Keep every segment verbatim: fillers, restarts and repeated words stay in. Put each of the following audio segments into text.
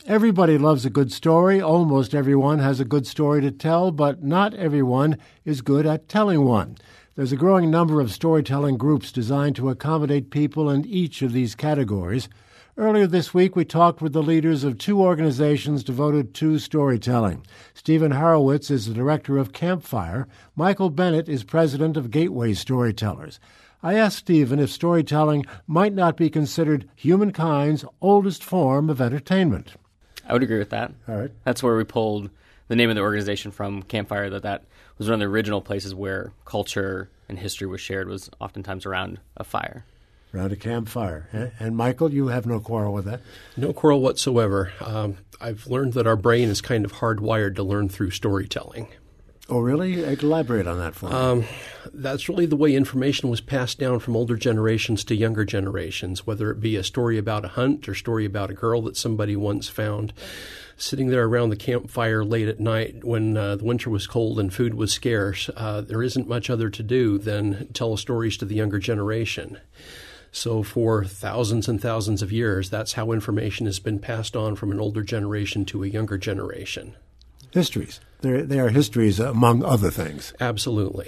Everybody loves a good story. Almost everyone has a good story to tell, but not everyone is good at telling one. There's a growing number of storytelling groups designed to accommodate people in each of these categories. Earlier this week, we talked with the leaders of two organizations devoted to storytelling. Stephen Horowitz is the director of Campfire. Michael Bennett is president of Gateway Storytellers. I asked Stephen if storytelling might not be considered humankind's oldest form of entertainment. I would agree with that. All right. That's where we pulled the name of the organization from, Campfire, that that was one of the original places where culture and history was shared, was oftentimes around a fire. Around a campfire. And Michael, you have no quarrel with that? No quarrel whatsoever. Um, I've learned that our brain is kind of hardwired to learn through storytelling. Oh, really? Elaborate on that for me. Um, that's really the way information was passed down from older generations to younger generations, whether it be a story about a hunt or story about a girl that somebody once found. Sitting there around the campfire late at night when uh, the winter was cold and food was scarce, uh, there isn't much other to do than tell stories to the younger generation. So for thousands and thousands of years, that's how information has been passed on from an older generation to a younger generation. Histories. They they are histories, among other things. Absolutely.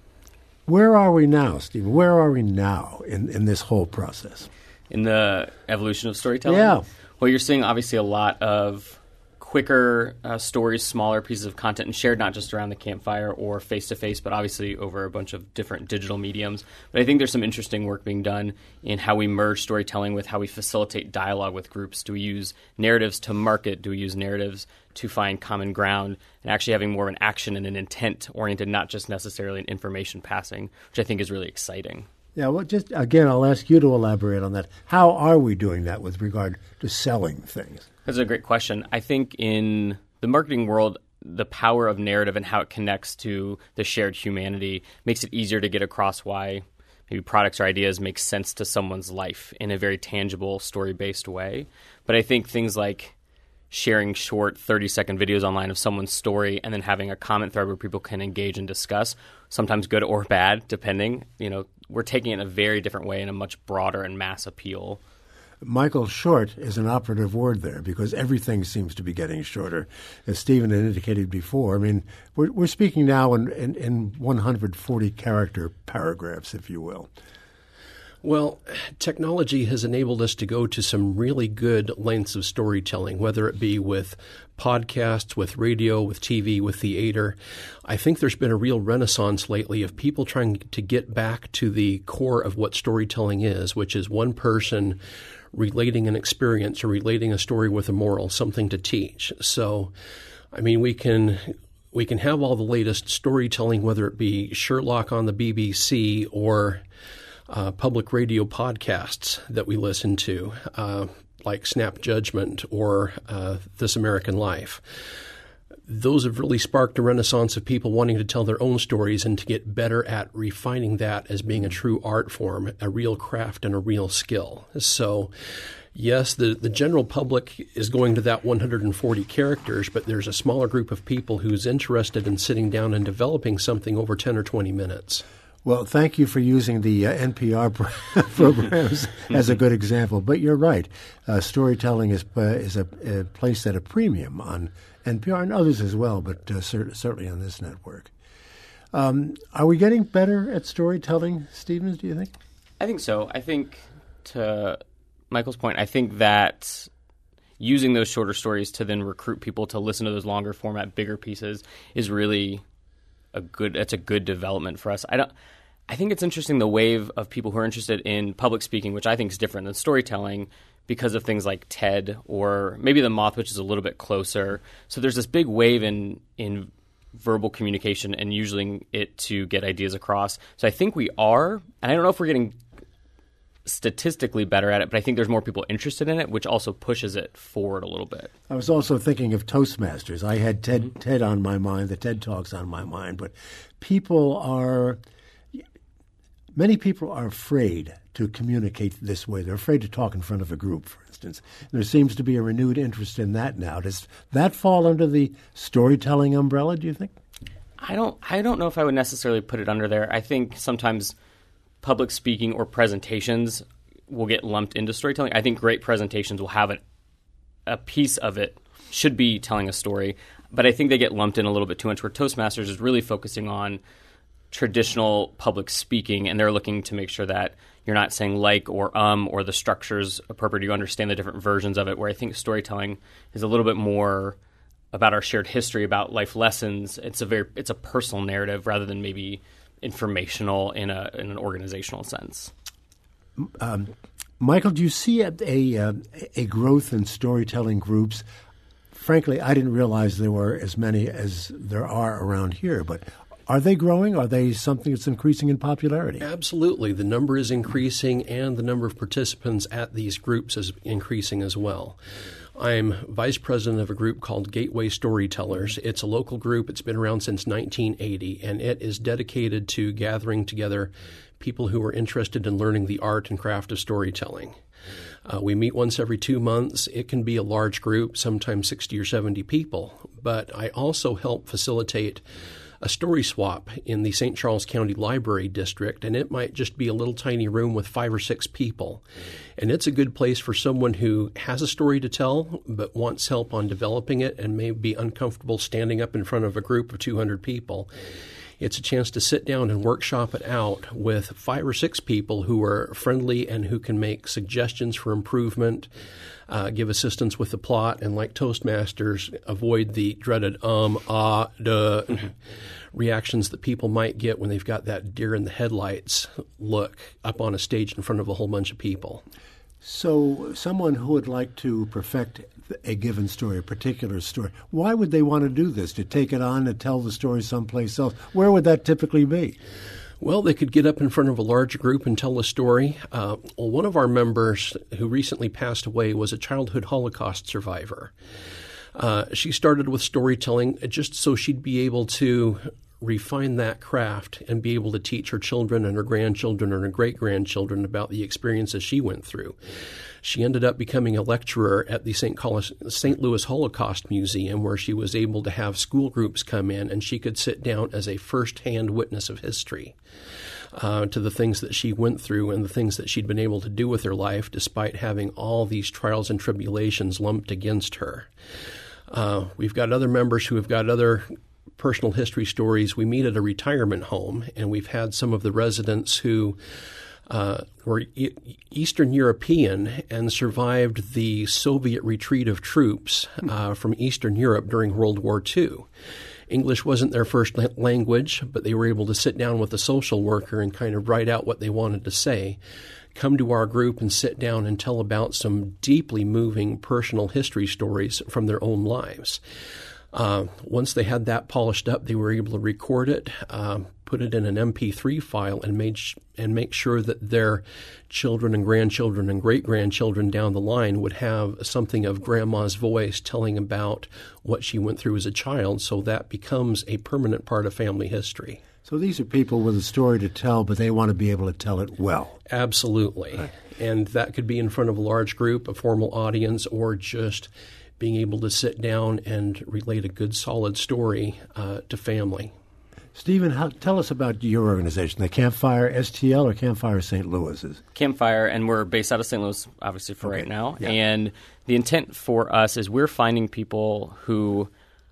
Where are we now, Stephen? Where are we now in, in this whole process? In the evolution of storytelling? Yeah. Well, you're seeing obviously a lot of quicker uh, stories, smaller pieces of content, and shared not just around the campfire or face-to-face, but obviously over a bunch of different digital mediums. But I think there's some interesting work being done in how we merge storytelling with how we facilitate dialogue with groups. Do we use narratives to market? Do we use narratives to find common ground? And actually having more of an action and an intent-oriented, not just necessarily an information passing, which I think is really exciting. Yeah, well, just again, I'll ask you to elaborate on that. How are we doing that with regard to selling things? That's a great question. I think in the marketing world, the power of narrative and how it connects to the shared humanity makes it easier to get across why maybe products or ideas make sense to someone's life in a very tangible, story-based way. But I think things like sharing short thirty-second videos online of someone's story and then having a comment thread where people can engage and discuss, sometimes good or bad, depending, you know, we're taking it in a very different way and a much broader and mass appeal. Michael, short is an operative word there because everything seems to be getting shorter. As Stephen had indicated before, I mean, we're, we're speaking now in, in, in one hundred forty character paragraphs, if you will. Well, technology has enabled us to go to some really good lengths of storytelling, whether it be with podcasts, with radio, with T V, with theater. I think there's been a real renaissance lately of people trying to get back to the core of what storytelling is, which is one person relating an experience or relating a story with a moral, something to teach. So, I mean, we can we can have all the latest storytelling, whether it be Sherlock on the B B C or Uh, public radio podcasts that we listen to, uh, like Snap Judgment or uh, This American Life. Those have really sparked a renaissance of people wanting to tell their own stories and to get better at refining that as being a true art form, a real craft and a real skill. So, yes, the, the general public is going to that one hundred forty characters, but there's a smaller group of people who's interested in sitting down and developing something over ten or twenty minutes. Well, thank you for using the uh, N P R pro- programs as a good example. But you're right. Uh, storytelling is uh, is a, a placed at a premium on N P R and others as well, but uh, cer- certainly on this network. Um, are we getting better at storytelling, Stevens, do you think? I think so. I think, to Michael's point, I think that using those shorter stories to then recruit people to listen to those longer format, bigger pieces is really a good, that's a good development for us. I don't, I think it's interesting the wave of people who are interested in public speaking, which I think is different than storytelling because of things like TED or maybe The Moth, which is a little bit closer. So there's this big wave in, in verbal communication and using it to get ideas across. So I think we are, and I don't know if we're getting statistically better at it, but I think there's more people interested in it, which also pushes it forward a little bit. I was also thinking of Toastmasters. I had TED, mm-hmm. TED on my mind, the TED Talks on my mind, but people are, many people are afraid to communicate this way. They're afraid to talk in front of a group, for instance. There seems to be a renewed interest in that now. Does that fall under the storytelling umbrella, do you think? I don't, I don't know if I would necessarily put it under there. I think sometimes public speaking or presentations will get lumped into storytelling. I think great presentations will have an a piece of it should be telling a story. But I think they get lumped in a little bit too much, where Toastmasters is really focusing on traditional public speaking, and they're looking to make sure that you're not saying like or um or the structure's appropriate. You understand the different versions of it, where I think storytelling is a little bit more about our shared history, about life lessons. It's a very it's a personal narrative rather than maybe informational in a in an organizational sense. Um, Michael, do you see a, a a growth in storytelling groups? Frankly, I didn't realize there were as many as there are around here, but are they growing? Are they something that's increasing in popularity? Absolutely. The number is increasing, and the number of participants at these groups is increasing as well. I'm vice president of a group called Gateway Storytellers. It's a local group. It's been around since nineteen eighty, and it is dedicated to gathering together people who are interested in learning the art and craft of storytelling. Uh, we meet once every two months. It can be a large group, sometimes sixty or seventy people, but I also help facilitate a story swap in the Saint Charles County Library District, and it might just be a little tiny room with five or six people. And it's a good place for someone who has a story to tell but wants help on developing it and may be uncomfortable standing up in front of a group of two hundred people. It's a chance to sit down and workshop it out with five or six people who are friendly and who can make suggestions for improvement, uh, give assistance with the plot, and like Toastmasters, avoid the dreaded um, ah, duh reactions that people might get when they've got that deer in the headlights look up on a stage in front of a whole bunch of people. So someone who would like to perfect a given story, a particular story, why would they want to do this, to take it on and tell the story someplace else? Where would that typically be? Well, they could get up in front of a large group and tell a story. Uh, well, one of our members who recently passed away was a childhood Holocaust survivor. Uh, she started with storytelling just so she'd be able to refine that craft and be able to teach her children and her grandchildren and her great-grandchildren about the experiences she went through. She ended up becoming a lecturer at the Saint Louis Holocaust Museum, where she was able to have school groups come in and she could sit down as a first-hand witness of history uh, to the things that she went through and the things that she'd been able to do with her life despite having all these trials and tribulations lumped against her. Uh, we've got other members who have got other personal history stories. We meet at a retirement home, and we've had some of the residents who uh, were e- Eastern European and survived the Soviet retreat of troops uh, from Eastern Europe during World War Two. English wasn't their first language, but they were able to sit down with a social worker and kind of write out what they wanted to say, come to our group and sit down and tell about some deeply moving personal history stories from their own lives. Uh, once they had that polished up, they were able to record it, uh, put it in an M P three file, and made sh- and make sure that their children and grandchildren and great-grandchildren down the line would have something of Grandma's voice telling about what she went through as a child, so that becomes a permanent part of family history. So these are people with a story to tell, but they want to be able to tell it well. Absolutely. Right. And that could be in front of a large group, a formal audience, or just being able to sit down and relate a good, solid story uh, to family. Stephen, how, tell us about your organization, the Campfire S T L or Campfire Saint Louis? Campfire, and we're based out of Saint Louis, obviously, for okay. right now. Yeah. And the intent for us is we're finding people who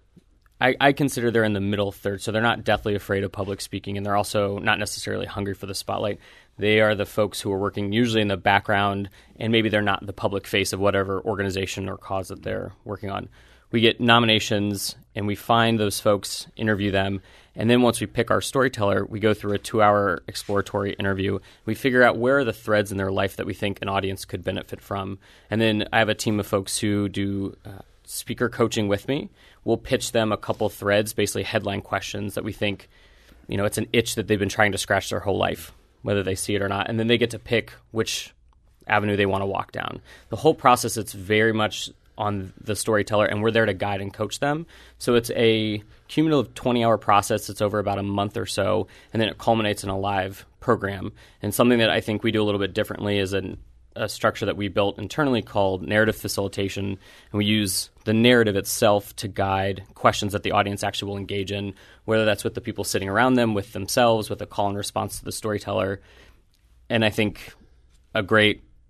I, I consider they're in the middle third, so they're not deathly afraid of public speaking, and they're also not necessarily hungry for the spotlight. They are the folks who are working usually in the background, and maybe they're not the public face of whatever organization or cause that they're working on. We get nominations, and we find those folks, interview them, and then once we pick our storyteller, we go through a two-hour exploratory interview. We figure out where are the threads in their life that we think an audience could benefit from. And then I have a team of folks who do uh, speaker coaching with me. We'll pitch them a couple threads, basically headline questions that we think, you know, it's an itch that they've been trying to scratch their whole life, whether they see it or not. And then they get to pick which avenue they want to walk down. The whole process, it's very much on the storyteller, and we're there to guide and coach them. So it's a cumulative twenty-hour process. It's over about a month or so, and then it culminates in a live program. And something that I think we do a little bit differently is an, a structure that we built internally called narrative facilitation, and we use the narrative itself to guide questions that the audience actually will engage in, whether that's with the people sitting around them, with themselves, with a call and response to the storyteller. And I think a great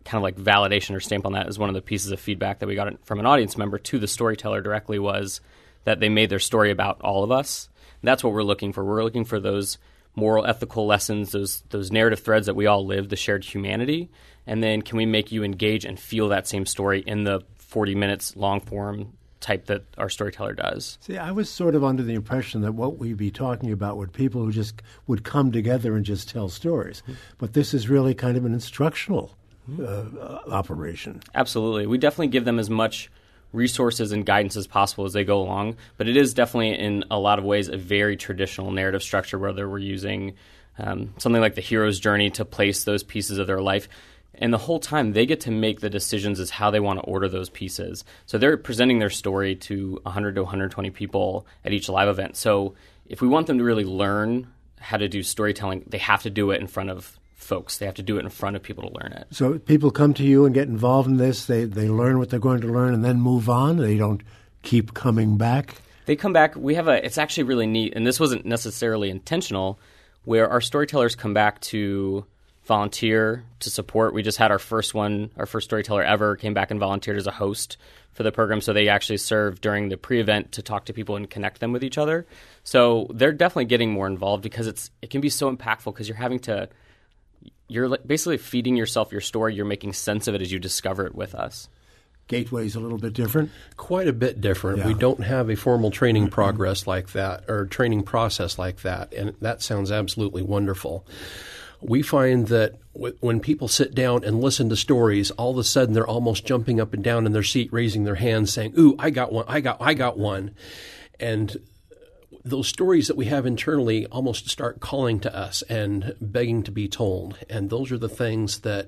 kind of like validation or stamp on that is one of the pieces of feedback that we got from an audience member to the storyteller directly was that they made their story about all of us. And that's what we're looking for. We're looking for those moral, ethical lessons, those those narrative threads that we all live, the shared humanity. And then can we make you engage and feel that same story in the forty minutes long form type that our storyteller does? See, I was sort of under the impression that what we'd be talking about were people who just would come together and just tell stories. Mm-hmm. But this is really kind of an instructional uh, operation. Absolutely. We definitely give them as much resources and guidance as possible as they go along, but it is definitely in a lot of ways a very traditional narrative structure, whether we're using um, something like the hero's journey to place those pieces of their life. And the whole time they get to make the decisions as how they want to order those pieces. So they're presenting their story to one hundred to one hundred twenty people at each live event. So if we want them to really learn how to do storytelling, they have to do it in front of folks. They have to do it in front of people to learn it. So people come to you and get involved in this. They they learn what they're going to learn and then move on. They don't keep coming back. They come back. We have a. It's actually really neat, and this wasn't necessarily intentional, where our storytellers come back to volunteer to support. We just had our first one. Our first storyteller ever came back and volunteered as a host for the program. So they actually served during the pre-event to talk to people and connect them with each other. So they're definitely getting more involved because it's it can be so impactful because you're having to. You're basically feeding yourself your story. You're making sense of it as you discover it with us. Gateway's a little bit different? Quite a bit different. Yeah. We don't have a formal training progress like that or training process like that, and that sounds absolutely wonderful. We find that w- when people sit down and listen to stories, all of a sudden they're almost jumping up and down in their seat, raising their hands, saying, "Ooh, I got one, I got, I got one." And those stories that we have internally almost start calling to us and begging to be told. And those are the things that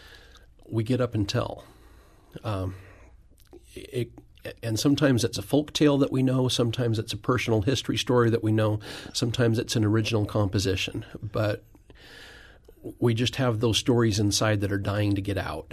we get up and tell. Um, it, and sometimes it's a folk tale that we know. Sometimes it's a personal history story that we know. Sometimes it's an original composition. But we just have those stories inside that are dying to get out.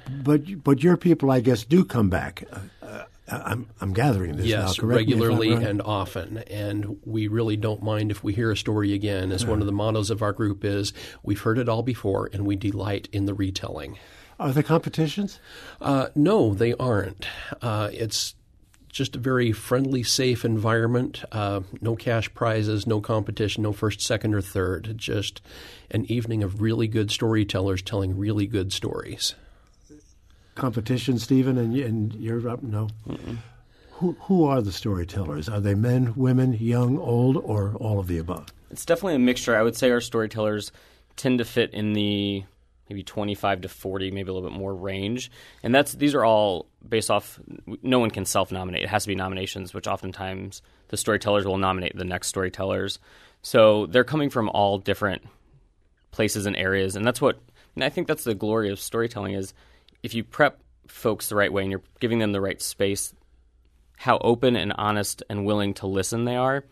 But but your people, I guess, do come back. Uh, I'm I'm gathering this yes, now. Correct regularly right. and often, and we really don't mind if we hear a story again. As yeah. one of the mottos of our group is, we've heard it all before, and we delight in the retelling. Are there competitions? Uh, no, they aren't. Uh, it's just a very friendly, safe environment. Uh, no cash prizes, no competition, no first, second, or third. Just an evening of really good storytellers telling really good stories. Competition, Stephen, and, and you're up? No. Mm-mm. Who who are the storytellers? Are they men, women, young, old, or all of the above? It's definitely a mixture. I would say our storytellers tend to fit in the maybe twenty-five to forty, maybe a little bit more range. And that's these are all based off, no one can self-nominate. It has to be nominations, which oftentimes the storytellers will nominate the next storytellers. So they're coming from all different places and areas. And that's what, and I think that's the glory of storytelling is if you prep folks the right way and you're giving them the right space, how open and honest and willing to listen they are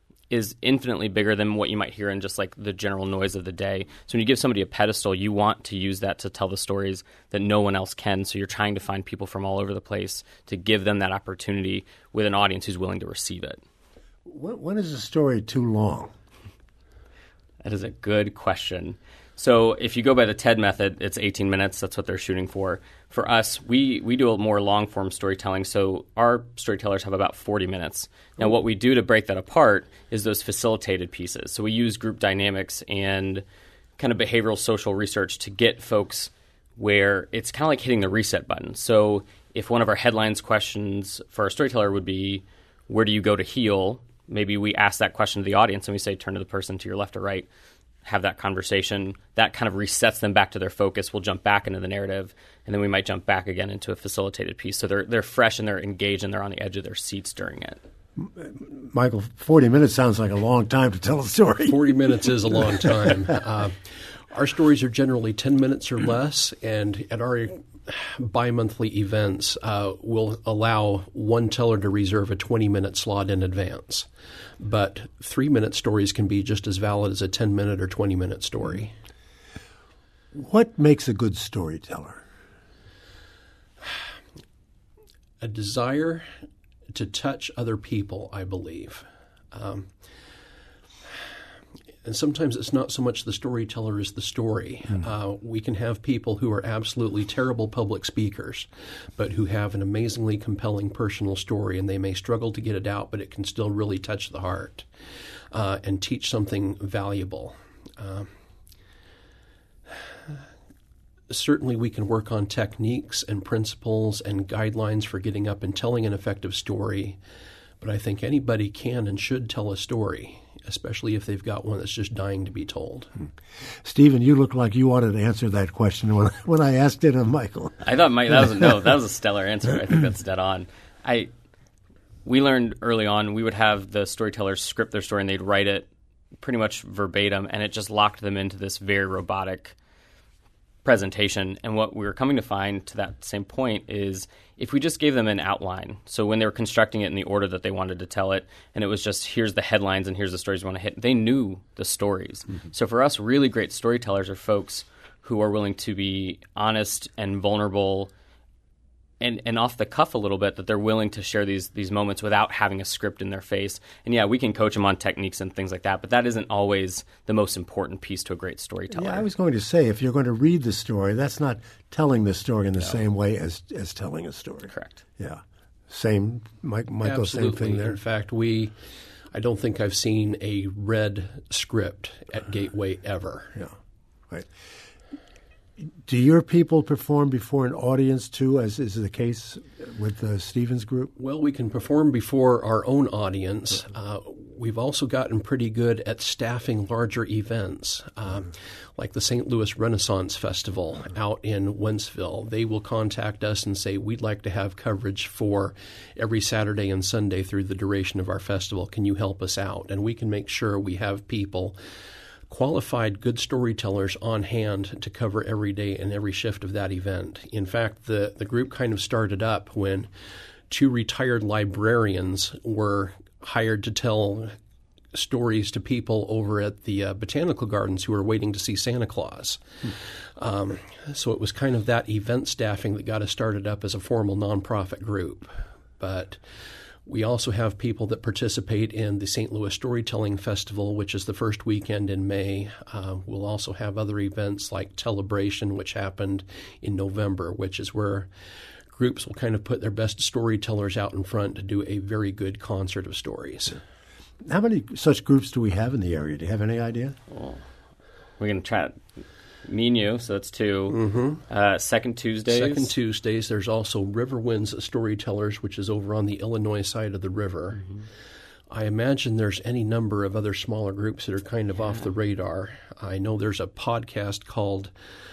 is infinitely bigger than what you might hear in just like the general noise of the day. So when you give somebody a pedestal, you want to use that to tell the stories that no one else can. So you're trying to find people from all over the place to give them that opportunity with an audience who's willing to receive it. When is a story too long? That is a good question. So if you go by the TED method, it's eighteen minutes. That's what they're shooting for. For us, we, we do a more long-form storytelling, so our storytellers have about forty minutes. Now, what we do to break that apart is those facilitated pieces. So we use group dynamics and kind of behavioral social research to get folks where it's kind of like hitting the reset button. So if one of our headlines questions for our storyteller would be, where do you go to heal? Maybe we ask that question to the audience and we say, turn to the person to your left or right. Have that conversation. That kind of resets them back to their focus. We'll jump back into the narrative, and then we might jump back again into a facilitated piece. So they're they're fresh and they're engaged and they're on the edge of their seats during it. Michael, forty minutes sounds like a long time to tell a story. forty minutes is a long time. Uh, our stories are generally ten minutes or less, and at our bi-monthly events, uh, we'll allow one teller to reserve a twenty-minute slot in advance. But three-minute stories can be just as valid as a ten-minute or twenty-minute story. What makes a good storyteller? A desire to touch other people, I believe. Um, and sometimes it's not so much the storyteller as the story. Mm. Uh, we can have people who are absolutely terrible public speakers, but who have an amazingly compelling personal story, and they may struggle to get it out, but it can still really touch the heart uh, and teach something valuable. Uh, certainly we can work on techniques and principles and guidelines for getting up and telling an effective story, but I think anybody can and should tell a story, especially if they've got one that's just dying to be told. Hmm. Stephen, you look like you wanted to answer that question when when I asked it of Michael. I thought Mike, that was no, that was a stellar answer. I think that's dead on. I we learned early on we would have the storytellers script their story and they'd write it pretty much verbatim, and it just locked them into this very robotic presentation. And what we were coming to find to that same point is if we just gave them an outline, so when they were constructing it in the order that they wanted to tell it, and it was just here's the headlines and here's the stories we want to hit, they knew the stories. Mm-hmm. So for us, really great storytellers are folks who are willing to be honest and vulnerable and, and off the cuff a little bit, that they're willing to share these these moments without having a script in their face. And yeah, we can coach them on techniques and things like that, but that isn't always the most important piece to a great storyteller. Yeah, I was going to say, if you're going to read the story, that's not telling the story in the no. same way as, as telling a story. Correct. Yeah. Same, Mike, Michael, Absolutely. Same thing there. In fact, we, I don't think I've seen a read script at Gateway ever. Yeah, right. Do your people perform before an audience too, as is the case with the Stevens Group? Well, we can perform before our own audience. Uh, we've also gotten pretty good at staffing larger events, uh, mm. like the Saint Louis Renaissance Festival out in Wentzville. They will contact us and say, we'd like to have coverage for every Saturday and Sunday through the duration of our festival. Can you help us out? And we can make sure we have people, qualified good storytellers on hand to cover every day and every shift of that event. In fact, the, the group kind of started up when two retired librarians were hired to tell stories to people over at the uh, Botanical Gardens who were waiting to see Santa Claus. Hmm. Um, so it was kind of that event staffing that got us started up as a formal nonprofit group. But we also have people that participate in the Saint Louis Storytelling Festival, which is the first weekend in May. Uh, we'll also have other events like Telebration, which happened in November, which is where groups will kind of put their best storytellers out in front to do a very good concert of stories. How many such groups do we have in the area? Do you have any idea? Oh, we're going to try it. Me and you, so that's two. Mm-hmm. Uh, second Tuesdays. Second Tuesdays. There's also Riverwinds Storytellers, which is over on the Illinois side of the river. Mm-hmm. I imagine there's any number of other smaller groups that are kind of yeah. off the radar. I know there's a podcast called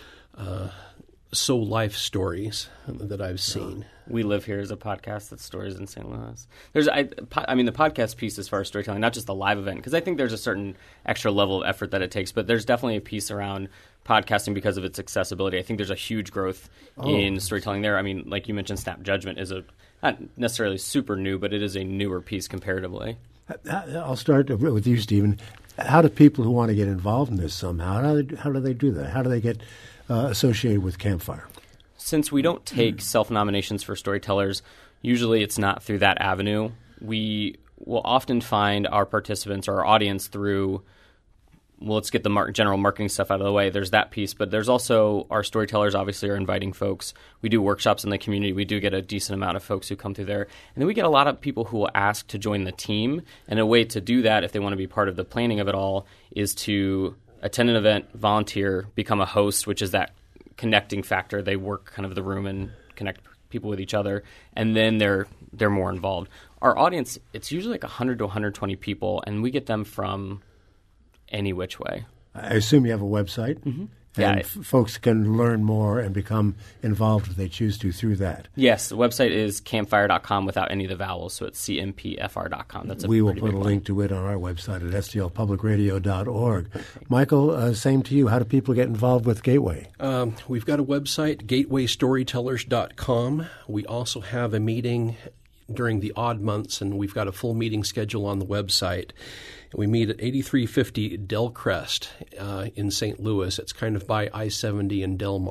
uh, So Life Stories that I've seen. We Live Here is a podcast that's stories in Saint Louis. There's, I, I mean, the podcast piece as far as storytelling, not just the live event, because I think there's a certain extra level of effort that it takes, but there's definitely a piece around podcasting because of its accessibility. I think there's a huge growth oh. in storytelling there. I mean, like you mentioned, Snap Judgment is a not necessarily super new, but it is a newer piece comparatively. I'll start with you, Stephen. How do people who want to get involved in this somehow, how do they, how do, they do that? How do they get uh, associated with Campfire? Since we don't take mm. self-nominations for storytellers, usually it's not through that avenue. We will often find our participants or our audience through, well, let's get the mar- general marketing stuff out of the way. There's that piece, but there's also our storytellers obviously are inviting folks. We do workshops in the community. We do get a decent amount of folks who come through there. And then we get a lot of people who will ask to join the team. And a way to do that, if they want to be part of the planning of it all, is to attend an event, volunteer, become a host, which is that connecting factor. They work kind of the room and connect people with each other, and then they're they're more involved. Our audience, it's usually like one hundred to one hundred twenty people, and we get them from any which way. I assume you have a website, mm-hmm. and yeah, f- folks can learn more and become involved if they choose to through that. Yes, the website is campfire dot com without any of the vowels, so it's C M P F R dot com. That's a we will put a one. link to it on our website at S T L public radio dot org. Michael, uh, same to you. How do people get involved with Gateway? Um, we've got a website, gateway storytellers dot com. We also have a meeting during the odd months, and we've got a full meeting schedule on the website. We meet at eighty-three fifty Del Crest uh, in Saint Louis. It's kind of by I seventy and Del Mar.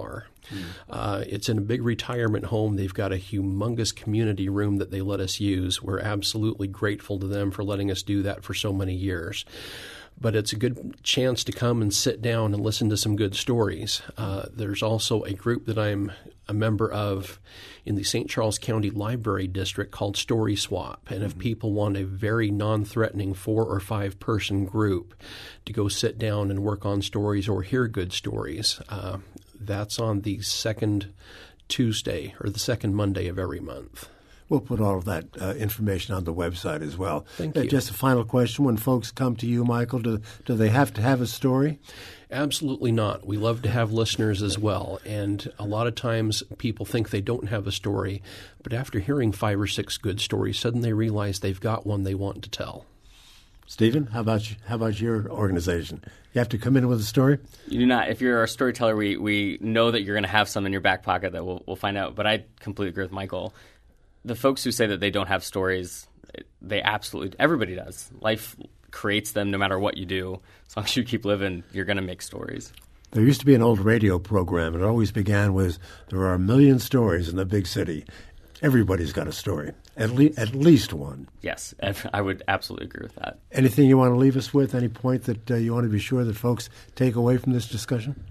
Mm. Uh, it's in a big retirement home. They've got a humongous community room that they let us use. We're absolutely grateful to them for letting us do that for so many years. But it's a good chance to come and sit down and listen to some good stories. Uh, there's also a group that I'm a member of in the Saint Charles County Library District called Story Swap. And if people want a very non-threatening four or five person group to go sit down and work on stories or hear good stories, uh, that's on the second Tuesday or the second Monday of every month. We'll put all of that uh, information on the website as well. Thank uh, you. Just a final question. When folks come to you, Michael, do, do they have to have a story? Absolutely not. We love to have listeners as well. And a lot of times people think they don't have a story, but after hearing five or six good stories, suddenly they realize they've got one they want to tell. Stephen, how about you, how about your organization? You have to come in with a story? You do not. If you're a storyteller, we, we know that you're going to have some in your back pocket that we'll, we'll find out. But I completely agree with Michael. The folks who say that they don't have stories, they absolutely – everybody does. Life creates them no matter what you do. As long as you keep living, you're going to make stories. There used to be an old radio program. It always began with, there are a million stories in the big city. Everybody's got a story, at, le- at least one. Yes, I would absolutely agree with that. Anything you want to leave us with? Any point that uh, you want to be sure that folks take away from this discussion?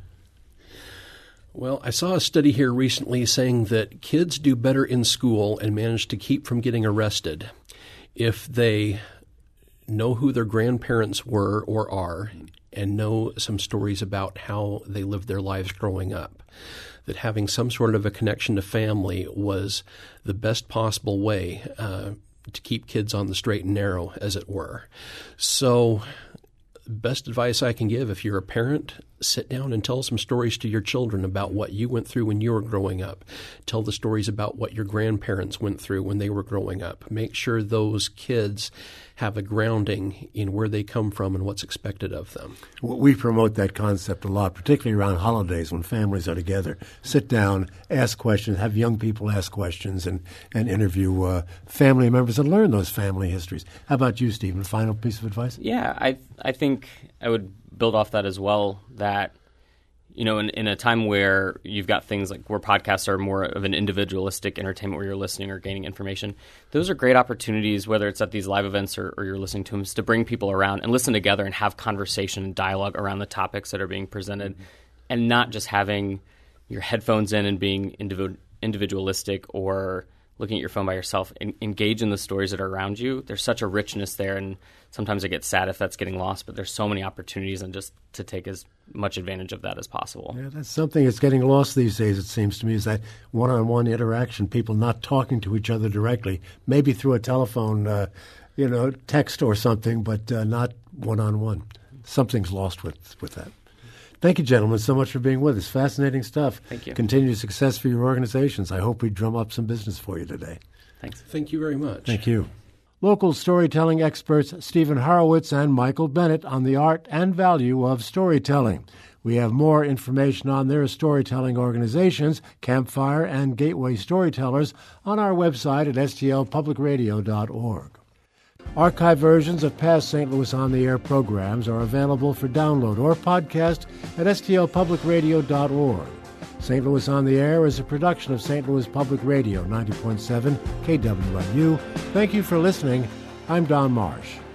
Well, I saw a study here recently saying that kids do better in school and manage to keep from getting arrested if they know who their grandparents were or are and know some stories about how they lived their lives growing up. That having some sort of a connection to family was the best possible way uh, to keep kids on the straight and narrow, as it were. So best advice I can give, if you're a parent, sit down and tell some stories to your children about what you went through when you were growing up. Tell the stories about what your grandparents went through when they were growing up. Make sure those kids have a grounding in where they come from and what's expected of them. We promote that concept a lot, particularly around holidays when families are together. Sit down, ask questions, have young people ask questions, and, and interview uh, family members and learn those family histories. How about you, Stephen? Final piece of advice? Yeah, I I think I would build off that as well, that, you know, in, in a time where you've got things like where podcasts are more of an individualistic entertainment where you're listening or gaining information, those are great opportunities, whether it's at these live events or, or you're listening to them, to bring people around and listen together and have conversation and dialogue around the topics that are being presented, mm-hmm. and not just having your headphones in and being individu- individualistic or looking at your phone by yourself. En- engage in the stories that are around you. There's such a richness there, and sometimes I get sad if that's getting lost, but there's so many opportunities, and just to take as much advantage of that as possible. Yeah, that's something that's getting lost these days, it seems to me, is that one-on-one interaction, people not talking to each other directly, maybe through a telephone, uh, you know, text or something, but uh, not one-on-one. Something's lost with, with that. Thank you, gentlemen, so much for being with us. Fascinating stuff. Thank you. Continued success for your organizations. I hope we drum up some business for you today. Thanks. Thank you very much. Thank you. Local storytelling experts Stephen Horowitz and Michael Bennett on the art and value of storytelling. We have more information on their storytelling organizations, Campfire and Gateway Storytellers, on our website at s t l public radio dot org. Archive versions of past Saint Louis On the Air programs are available for download or podcast at s t l public radio dot org. Saint Louis On the Air is a production of Saint Louis Public Radio, ninety point seven K W M U. Thank you for listening. I'm Don Marsh.